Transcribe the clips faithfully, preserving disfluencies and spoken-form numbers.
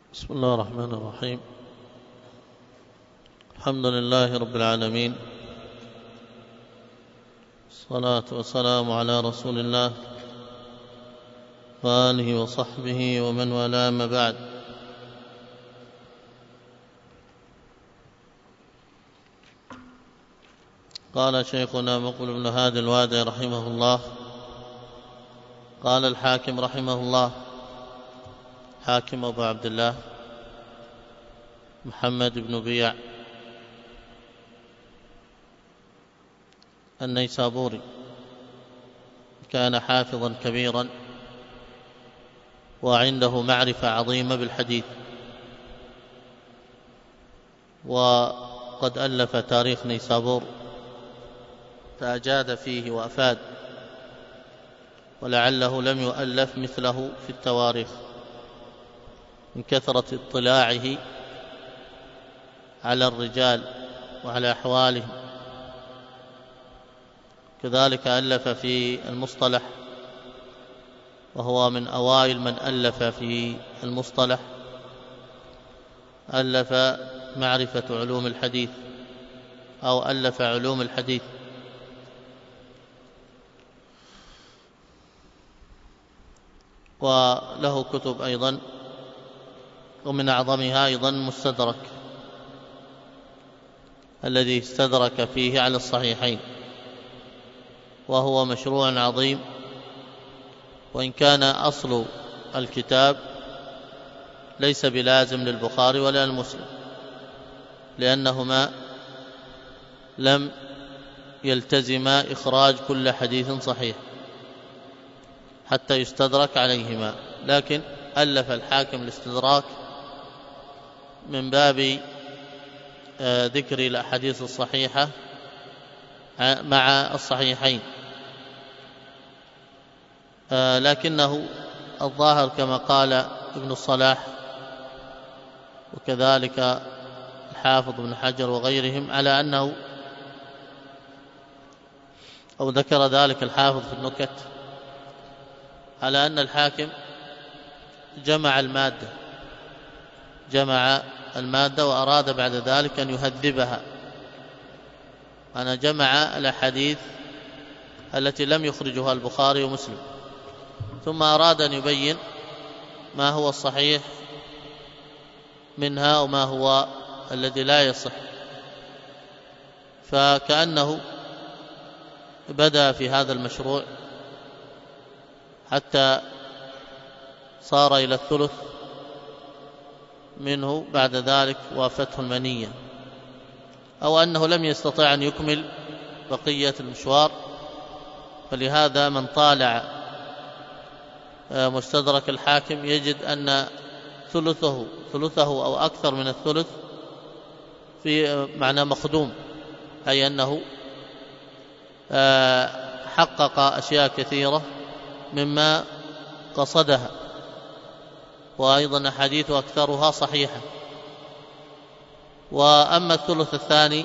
بسم الله الرحمن الرحيم. الحمد لله رب العالمين، الصلاة والسلام على رسول الله وآله وصحبه ومن والاه، ما بعد. قال شيخنا مقبل بن هادي الوادعي رحمه الله: قال الحاكم رحمه الله، حاكم أبو عبد الله محمد بن بيع النيسابوري، كان حافظا كبيرا وعنده معرفة عظيمة بالحديث، وقد ألف تاريخ نيسابور فأجاد فيه وأفاد، ولعله لم يؤلف مثله في التواريخ من كثرة اطلاعه على الرجال وعلى أحوالهم. كذلك ألف في المصطلح، وهو من أوائل من ألف في المصطلح، ألف معرفة علوم الحديث أو ألف علوم الحديث. وله كتب أيضا، ومن أعظمها أيضا مستدرك الذي استدرك فيه على الصحيحين، وهو مشروع عظيم، وإن كان أصل الكتاب ليس بلازم للبخاري ولا للمسلم، لأنهما لم يلتزما إخراج كل حديث صحيح حتى يستدرك عليهما، لكن ألف الحاكم الاستدراك من باب ذكر الأحاديث الصحيحة مع الصحيحين، لكنه الظاهر كما قال ابن الصلاح وكذلك الحافظ بن حجر وغيرهم على أنه، أو ذكر ذلك الحافظ في النكت، على أن الحاكم جمع المادة جمع المادة وأراد بعد ذلك أن يهذبها. أنا جمع الأحاديث التي لم يخرجها البخاري ومسلم، ثم أراد أن يبين ما هو الصحيح منها وما هو الذي لا يصح، فكأنه بدأ في هذا المشروع حتى صار إلى الثلث منه، بعد ذلك وافته المنية، أو أنه لم يستطع أن يكمل بقية المشوار. فلهذا من طالع مستدرك الحاكم يجد أن ثلثه ثلثه أو أكثر من الثلث في معنى مخدوم، أي أنه حقق أشياء كثيرة مما قصدها، وأيضا أحاديث أكثرها صحيحة. وأما الثلث الثاني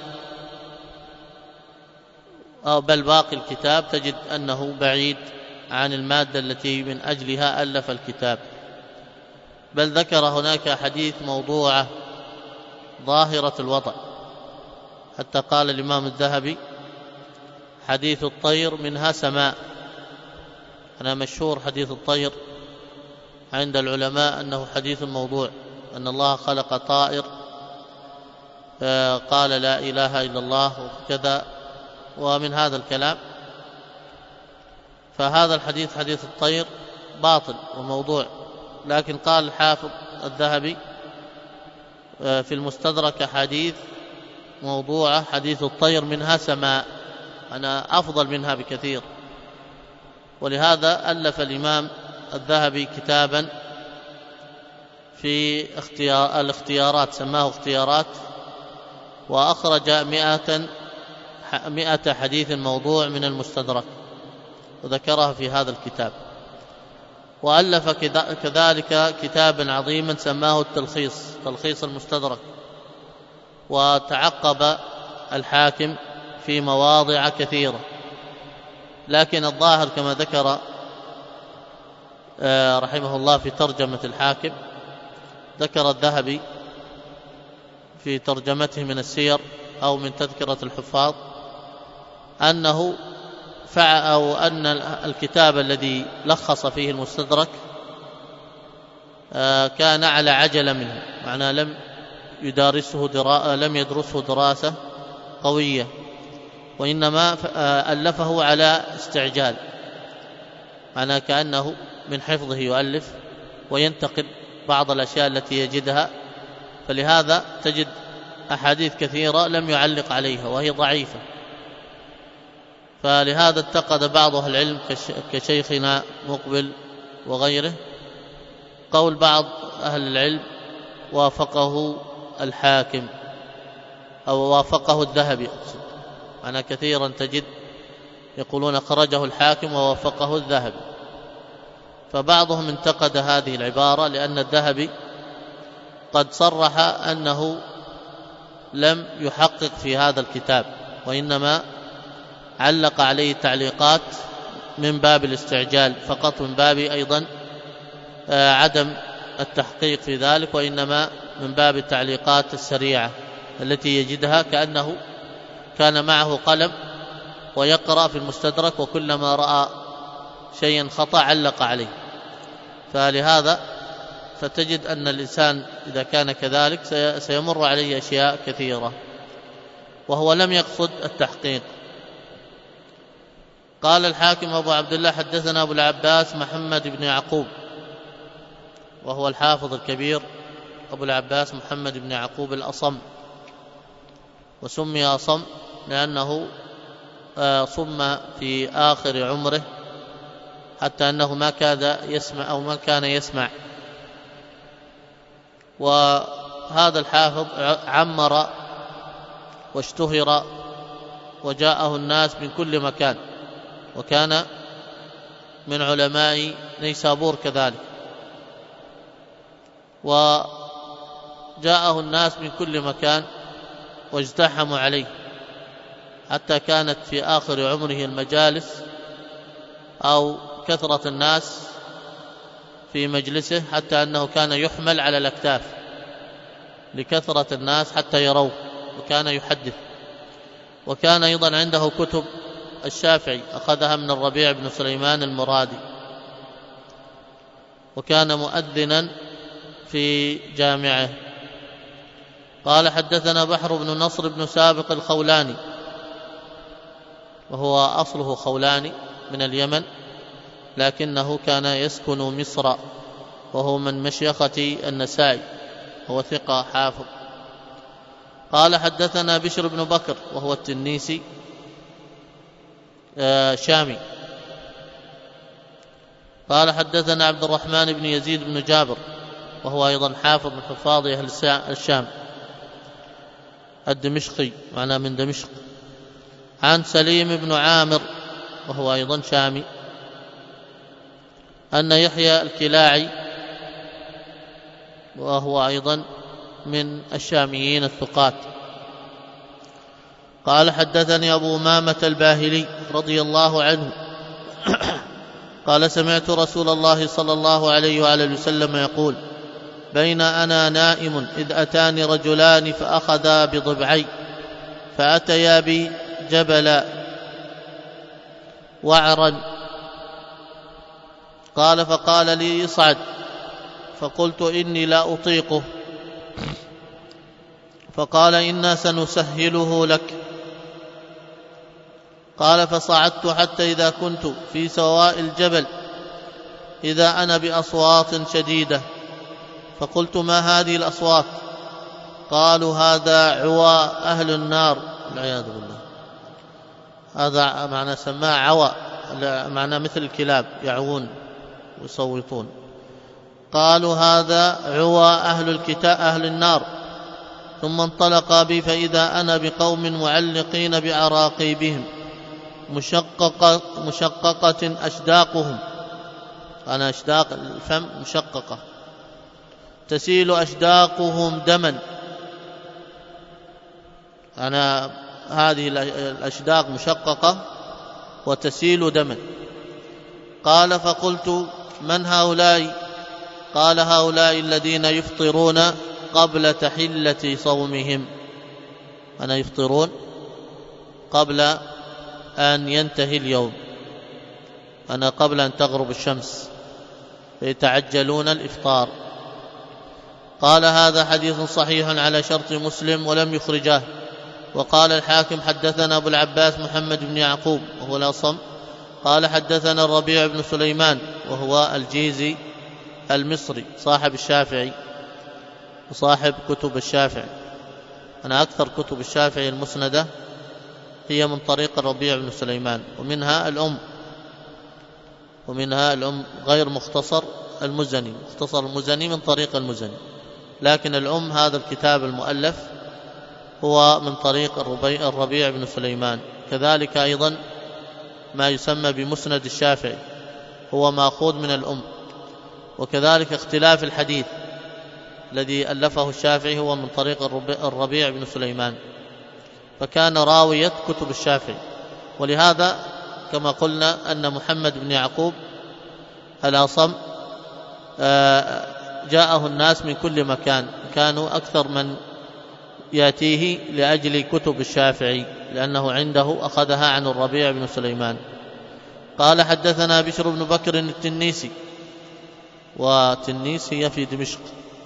أو بل باقي الكتاب تجد أنه بعيد عن المادة التي من أجلها ألف الكتاب، بل ذكر هناك حديث موضوعة ظاهرة الوضع، حتى قال الإمام الذهبي: حديث الطير منها سماء. أنا مشهور حديث الطير عند العلماء أنه حديث موضوع، أن الله خلق طائر قال لا إله إلا الله وكذا، ومن هذا الكلام. فهذا الحديث حديث الطير باطل وموضوع، لكن قال الحافظ الذهبي في المستدرك حديث موضوعة حديث الطير منها سماء، أنا أفضل منها بكثير. ولهذا ألف الإمام الذهبي كتابا في اختيار الاختيارات، سماه اختيارات، وأخرج مئة مئة حديث موضوع من المستدرك وذكرها في هذا الكتاب. وألف كذلك كتابا عظيما سماه التلخيص، تلخيص المستدرك، وتعقب الحاكم في مواضع كثيرة، لكن الظاهر كما ذكر رحمه الله في ترجمة الحاكم ذكر الذهبي في ترجمته من السير أو من تذكرة الحفاظ أنه فعل أو أن الكتاب الذي لخص فيه المستدرك كان على عجلة منه، معناه لم يدارسه درا... لم يدرسه دراسة قوية، وإنما ألفه على استعجال، معناه كأنه من حفظه يؤلف وينتقل بعض الأشياء التي يجدها، فلهذا تجد أحاديث كثيرة لم يعلق عليها وهي ضعيفة. فلهذا اتقد بعض أهل العلم كشيخنا مقبل وغيره قول بعض أهل العلم وافقه الحاكم أو وافقه الذهبي، أقصد أنا كثيرا تجد يقولون خرجه الحاكم ووافقه الذهبي، فبعضهم انتقد هذه العبارة لأن الذهبي قد صرح أنه لم يحقق في هذا الكتاب، وإنما علق عليه تعليقات من باب الاستعجال فقط، من باب أيضا عدم التحقيق في ذلك، وإنما من باب التعليقات السريعة التي يجدها كأنه كان معه قلم ويقرأ في المستدرك وكلما رأى شيئا خطأ علق عليه. فلهذا فتجد أن الإنسان إذا كان كذلك سيمر عليه أشياء كثيرة وهو لم يقصد التحقيق. قال الحاكم أبو عبد الله حدثنا أبو العباس محمد بن يعقوب، وهو الحافظ الكبير أبو العباس محمد بن يعقوب الأصم، وسمي أصم لأنه صم في آخر عمره حتى أنه ما كاد يسمع أو ما كان يسمع. وهذا الحافظ عمر واشتهر وجاءه الناس من كل مكان، وكان من علماء نيسابور كذلك، وجاءه الناس من كل مكان واجتحموا عليه، حتى كانت في آخر عمره المجالس أو كثرة الناس في مجلسه حتى أنه كان يحمل على الأكتاف لكثرة الناس حتى يروه، وكان يحدث. وكان أيضا عنده كتب الشافعي أخذها من الربيع بن سليمان المرادي، وكان مؤذنا في جامعه. قال حدثنا بحر بن نصر بن سابق الخولاني، وهو أصله خولاني من اليمن، لكنه كان يسكن مصر، وهو من مشيخة النسائي، هو ثقة حافظ. قال حدثنا بشر بن بكر وهو التنيسي شامي. قال حدثنا عبد الرحمن بن يزيد بن جابر، وهو أيضا حافظ من حفاظ أهل الشام الدمشقي، معناه من دمشق، عن سليم بن عامر وهو أيضا شامي، أن يحيى الكلاعي وهو أيضا من الشاميين الثقات. قال حدثني أبو أمامة الباهلي رضي الله عنه قال سمعت رسول الله صلى الله عليه وآله وسلم يقول بين أنا نائم إذ أتاني رجلان فأخذا بضبعي فأتيا بي جبلا وعرا، قال فقال لي اصعد، فقلت إني لا أطيقه، فقال إنا سنسهله لك. قال فصعدت حتى إذا كنت في سواء الجبل إذا أنا بأصوات شديدة، فقلت ما هذه الأصوات؟ قالوا هذا عوى أهل النار، والعياذ بالله. هذا معنى سماه عوى، معنى مثل الكلاب يعوون ويصوتون. قالوا هذا عوى أهل الكتاب أهل النار. ثم انطلقا بي فإذا أنا بقوم معلقين بعراقيبهم مشققة, مشققة أشداقهم، أنا أشداق الفم مشققة، تسيل أشداقهم دما، أنا هذه الأشداق مشققة وتسيل دما. قال فقلت من هؤلاء؟ قال هؤلاء الذين يفطرون قبل تحلة صومهم، أنا يفطرون قبل أن ينتهي اليوم، أنا قبل أن تغرب الشمس، فيتعجلون الإفطار. قال هذا حديث صحيح على شرط مسلم ولم يخرجاه. وقال الحاكم حدثنا أبو العباس محمد بن يعقوب وهو الأصم قال حدثنا الربيع بن سليمان وهو الجيزي المصري صاحب الشافعي وصاحب كتب الشافعي. أنا أكثر كتب الشافعي المسندة هي من طريق الربيع بن سليمان، ومنها الأم ومنها الأم غير مختصر المزني، مختصر المزني من طريق المزني، لكن الأم هذا الكتاب المؤلف هو من طريق الربيع بن سليمان. كذلك أيضا ما يسمى بمسند الشافعي هو مأخوذ من الأم. وكذلك اختلاف الحديث الذي ألفه الشافعي هو من طريق الربيع بن سليمان، فكان راوية كتب الشافعي. ولهذا كما قلنا أن محمد بن يعقوب الأصم جاءه الناس من كل مكان، كانوا أكثر من يأتيه لأجل كتب الشافعي لأنه عنده أخذها عن الربيع بن سليمان. قال حدثنا بشر بن بكر التنيسي، وتنيس هي في دمشق.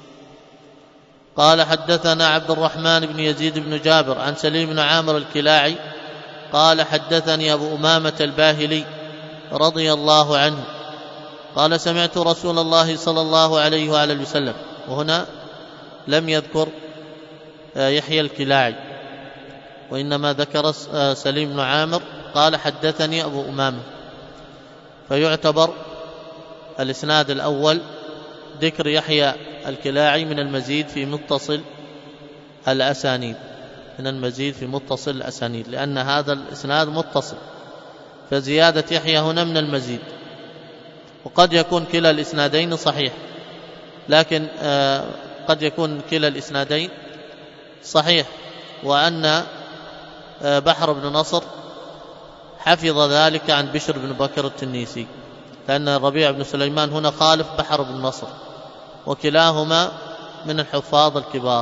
قال حدثنا عبد الرحمن بن يزيد بن جابر عن سليم بن عامر الكلاعي قال حدثني أبو أمامة الباهلي رضي الله عنه قال سمعت رسول الله صلى الله عليه وآله وسلم، وهنا لم يذكر يحيى الكلاعي وإنما ذكر سليم بن عامر قال حدثني أبو أمامة، فيعتبر الإسناد الأول ذكر يحيى الكلاعي من المزيد في متصل الأسانيد من المزيد في متصل الأسانيد لأن هذا الإسناد متصل، فزيادة يحيى هنا من المزيد. وقد يكون كلا الإسنادين صحيح، لكن آه قد يكون كلا الإسنادين صحيح، وأن آه بحر بن نصر حفظ ذلك عن بشر بن بكر التنيسي، لأن الربيع بن سليمان هنا خالف بحر بن نصر، وكلاهما من الحفاظ الكبار.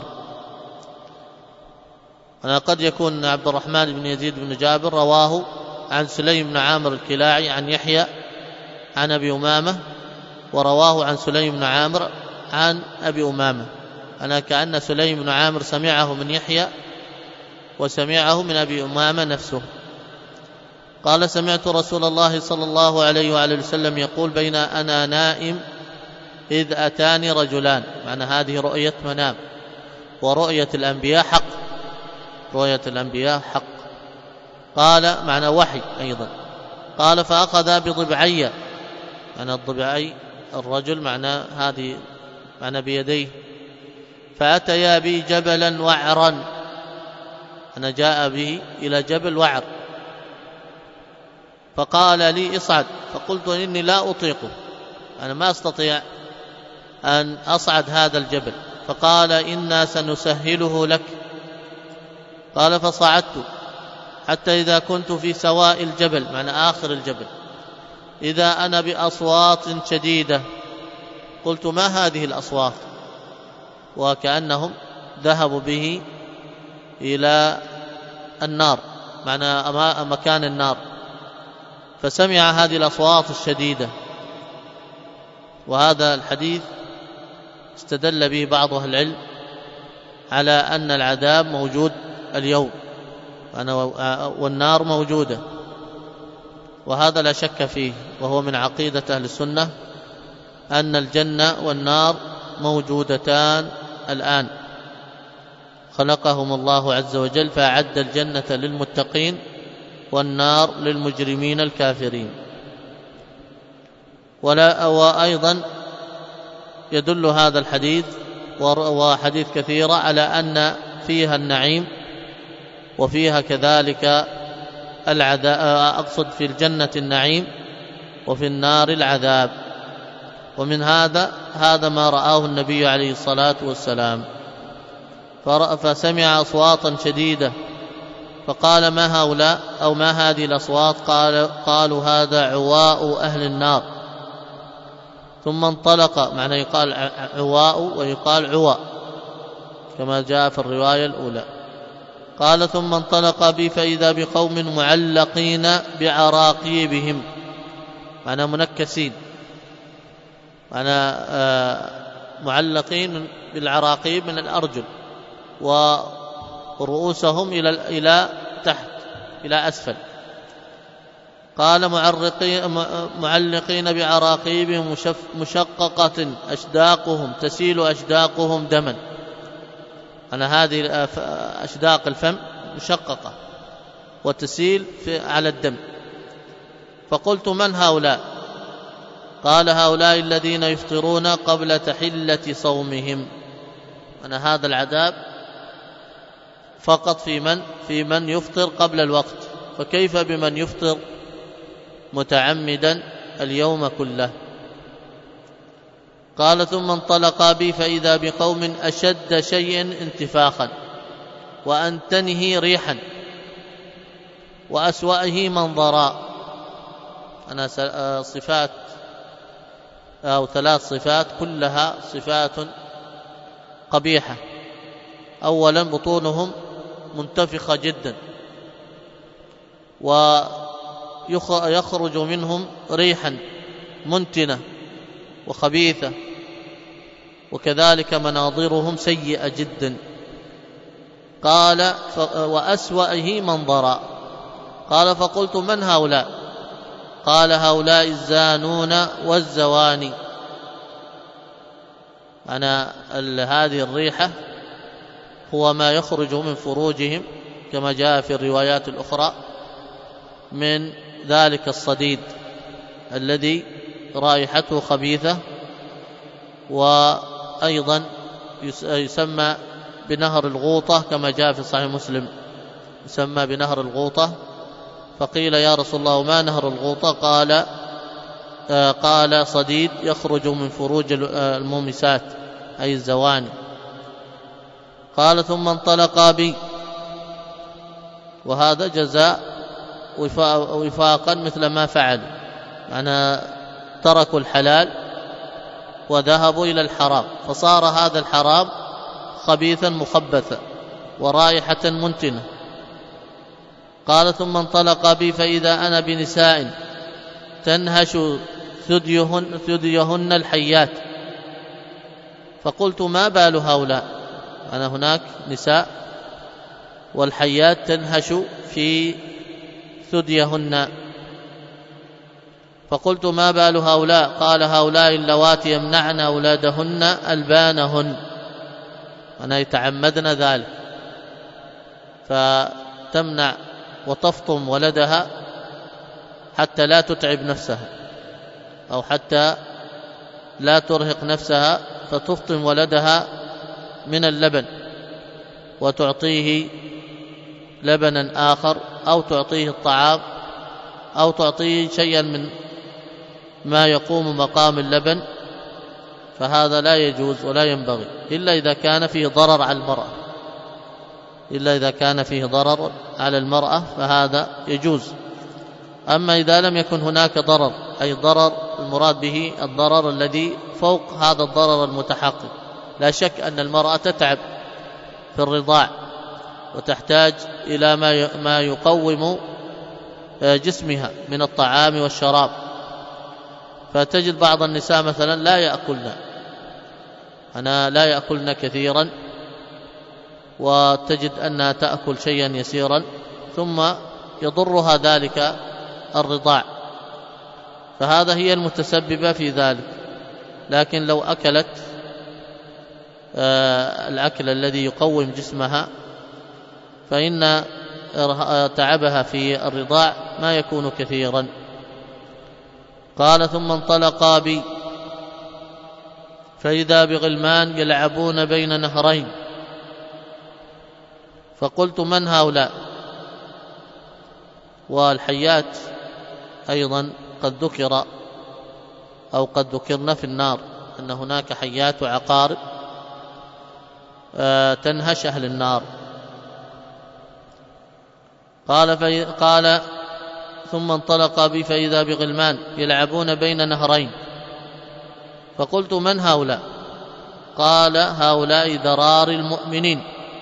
أنا قد يكون عبد الرحمن بن يزيد بن جابر رواه عن سليم بن عامر الكلاعي عن يحيى عن أبي أمامة، ورواه عن سليم بن عامر عن أبي أمامة. أنا كأن سليم بن عامر سمعه من يحيى وسمعه من أبي أمامة نفسه. قال سمعت رسول الله صلى الله عليه وآله وسلم يقول بين أنا نائم إذ أتاني رجلان، معنى هذه رؤية منام، ورؤية الأنبياء حق، رؤية الأنبياء حق. قال معنى وحي أيضا. قال فأخذ بضبعي، معنى الضبعي الرجل معنى هذه معنى بيديه، فأتيا بي جبلا وعرا، أنا جاء به إلى جبل وعر، فقال لي اصعد، فقلت إني لا أطيقه، أنا ما أستطيع أن أصعد هذا الجبل. فقال إنا سنسهله لك. قال فصعدت حتى إذا كنت في سواء الجبل، معنى آخر الجبل، إذا أنا بأصوات شديدة، قلت ما هذه الأصوات؟ وكأنهم ذهبوا به إلى النار، معنى مكان النار، فسمع هذه الأصوات الشديدة. وهذا الحديث استدل به بعض أهل العلم على أن العذاب موجود اليوم والنار موجودة، وهذا لا شك فيه، وهو من عقيدة أهل السنة أن الجنة والنار موجودتان الآن، خلقهم الله عز وجل فأعد الجنة للمتقين والنار للمجرمين الكافرين. ولا وأيضا يدل هذا الحديث وحديث كثيرة على أن فيها النعيم وفيها كذلك العذاب، أقصد في الجنة النعيم وفي النار العذاب. ومن هذا هذا ما رآه النبي عليه الصلاة والسلام، فسمع أصواتا شديدة، فقال ما هؤلاء أو ما هذه الأصوات؟ قال قالوا هذا عواء أهل النار. ثم انطلق، معنى يقال عواء ويقال عواء كما جاء في الرواية الأولى. قال ثم انطلق بي فإذا بقوم معلقين بعراقيبهم، معنى منكسين، معنى آه معلقين بالعراقيب من الأرجل، ورؤوسهم إلى إلى تحت إلى أسفل. قال معلقين بعراقيبهم مشققة أشداقهم، تسيل أشداقهم دما، أنا هذه أشداق الفم مشققة وتسيل على الدم. فقلت من هؤلاء؟ قال هؤلاء الذين يفطرون قبل تحلة صومهم. أنا هذا العذاب فقط في من في من يفطر قبل الوقت، فكيف بمن يفطر متعمدا اليوم كله؟ قال ثم انطلقا بي فإذا بقوم أشد شيء انتفاخا وأنتنه ريحا وأسوأه منظرا. أنا صفات أو ثلاث صفات كلها صفات قبيحة. أولا بطونهم منتفخة جدا ويخرج منهم ريحا منتنة وخبيثة، وكذلك مناظرهم سيئة جدا. قال وأسوأه منظرا. قال فقلت من هؤلاء؟ قال هؤلاء الزانون والزواني. أنا هذه الريحة هو ما يخرج من فروجهم كما جاء في الروايات الأخرى من ذلك الصديد الذي رائحته خبيثة، وأيضا يسمى بنهر الغوطة كما جاء في صحيح مسلم، يسمى بنهر الغوطة. فقيل يا رسول الله ما نهر الغوطة؟ قال آه قال صديد يخرج من فروج المومسات أي الزواني. قال ثم انطلقا بي، وهذا جزاء وفاقا مثل ما فعلوا، معنى تركوا الحلال وذهبوا إلى الحرام، فصار هذا الحرام خبيثا مخبثا ورائحة منتنة. قال ثم انطلق بي فإذا أنا بنساء تنهش ثديهن, ثديهن الحيات. فقلت ما بال هؤلاء؟ أنا هناك نساء والحيات تنهش في ثديهن. فقلت ما بال هؤلاء؟ قال هؤلاء اللواتي يمنعن أولادهن ألبانهن، أنا يتعمدن ذلك، فتمنع وتفطم ولدها حتى لا تتعب نفسها أو حتى لا ترهق نفسها، فتفطم ولدها من اللبن وتعطيه لبنا آخر أو تعطيه الطعام أو تعطيه شيئا من ما يقوم مقام اللبن، فهذا لا يجوز ولا ينبغي إلا إذا كان فيه ضرر على المرأة، إلا إذا كان فيه ضرر على المرأة فهذا يجوز. أما إذا لم يكن هناك ضرر، أي ضرر المراد به الضرر الذي فوق هذا الضرر المتحقق، لا شك أن المرأة تتعب في الرضاع وتحتاج إلى ما يقوم جسمها من الطعام والشراب، فتجد بعض النساء مثلا لا يأكلن أنا لا يأكلن كثيرا، وتجد أنها تأكل شيئا يسيرا ثم يضرها ذلك الرضاع، فهذا هي المتسببة في ذلك. لكن لو أكلت الأكل الذي يقوم جسمها فإن تعبها في الرضاع ما يكون كثيرا. قال ثم انطلقا بي فإذا بغلمان يلعبون بين نهرين. فقلت من هؤلاء؟ والحيات أيضا قد ذكر أو قد ذكرنا في النار أن هناك حيات وعقارب تنهش أهل النار. قال, في قال ثم انطلق بي فإذا بغلمان يلعبون بين نهرين. فقلت من هؤلاء؟ قال هؤلاء ذرار المؤمنين،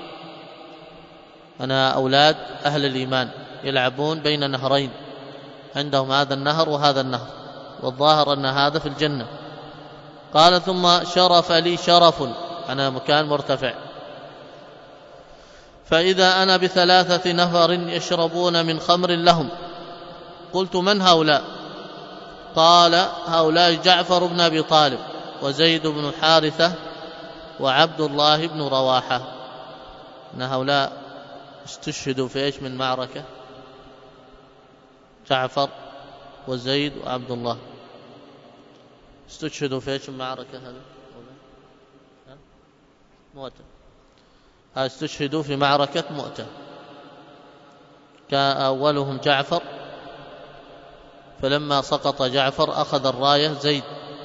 أنا أولاد أهل الإيمان يلعبون بين نهرين، عندهم هذا النهر وهذا النهر، والظاهر أن هذا في الجنة. قال ثم شرف لي شرف، أنا مكان مرتفع، فإذا أنا بثلاثة نفر يشربون من خمر لهم. قلت من هؤلاء؟ قال هؤلاء جعفر بن أبي طالب وزيد بن حارثة وعبد الله بن رواحة. أن هؤلاء استشهدوا في إيش من معركة؟ جعفر وزيد وعبد الله استشهدوا في إيش من معركة؟ هذا مؤتة، استشهدوا في معركة مؤتة. كان أولهم جعفر، فلما سقط جعفر أخذ الراية زيد،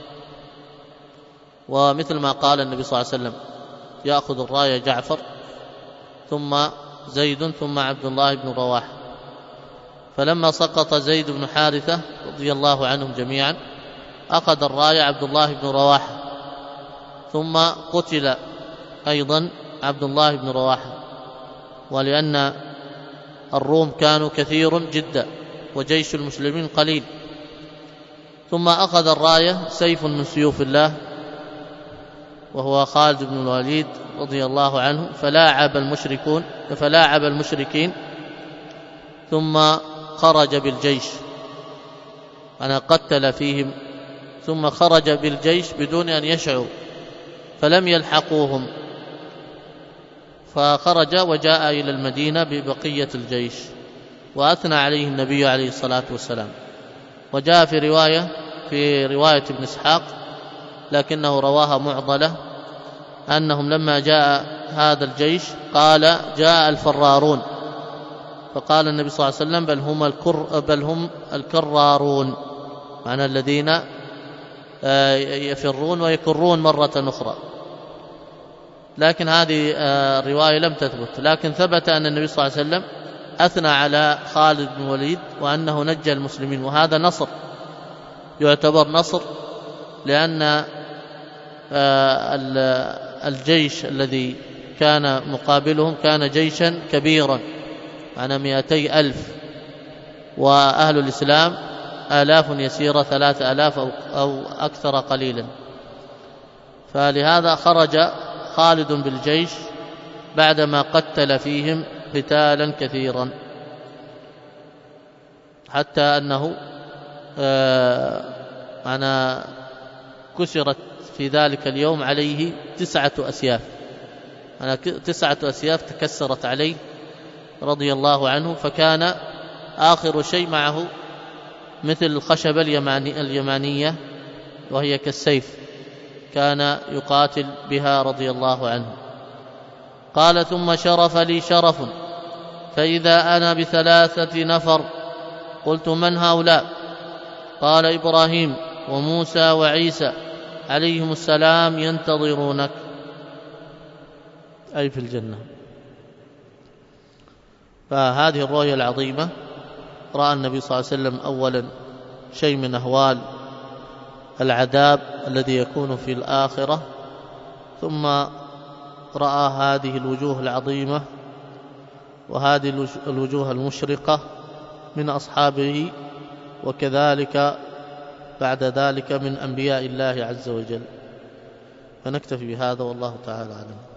ومثل ما قال النبي صلى الله عليه وسلم يأخذ الراية جعفر ثم زيد ثم عبد الله بن رواحة. فلما سقط زيد بن حارثة رضي الله عنهم جميعا أخذ الراية عبد الله بن رواحة، ثم قتل أيضا عبد الله بن رواحة، ولأن الروم كانوا كثير جدا وجيش المسلمين قليل. ثم أخذ الراية سيف من سيوف الله وهو خالد بن الوليد رضي الله عنه، فلاعب المشركون فلاعب المشركين ثم خرج بالجيش، أنا قتل فيهم، ثم خرج بالجيش بدون أن يشعروا، فلم يلحقوهم، فخرج وجاء إلى المدينة ببقية الجيش، وأثنى عليه النبي عليه الصلاة والسلام. وجاء في رواية في رواية ابن إسحاق لكنه رواها معضلة أنهم لما جاء هذا الجيش قال جاء الفرارون، فقال النبي صلى الله عليه وسلم بل هم, الكر بل هم الكرارون، معنى الذين يفرون ويكرون مرة أخرى. لكن هذه الرواية لم تثبت، لكن ثبت أن النبي صلى الله عليه وسلم أثنى على خالد بن الوليد وأنه نجى المسلمين، وهذا نصر يعتبر نصر، لأن الجيش الذي كان مقابلهم كان جيشا كبيرا، أنا مئتي ألف، وأهل الإسلام آلاف يسيرة، ثلاثة آلاف أو أكثر قليلا. فلهذا خرج خالد بالجيش بعدما قتل فيهم قتالا كثيرا، حتى أنه آه أنا كسرت في ذلك اليوم عليه تسعة أسياف، أنا تسعة أسياف تكسرت عليه رضي الله عنه، فكان آخر شيء معه مثل الخشبة اليماني اليمانية وهي كالسيف، كان يقاتل بها رضي الله عنه. قال ثم شرف لي شرف، فإذا أنا بثلاثة نفر. قلت من هؤلاء؟ قال إبراهيم وموسى وعيسى عليهم السلام ينتظرونك، أي في الجنة. فهذه الرؤيا العظيمة رأى النبي صلى الله عليه وسلم أولا شيء من أهوال العذاب الذي يكون في الآخرة، ثم رأى هذه الوجوه العظيمة وهذه الوجوه المشرقة من أصحابه، وكذلك بعد ذلك من أنبياء الله عز وجل. فنكتفي بهذا والله تعالى أعلم.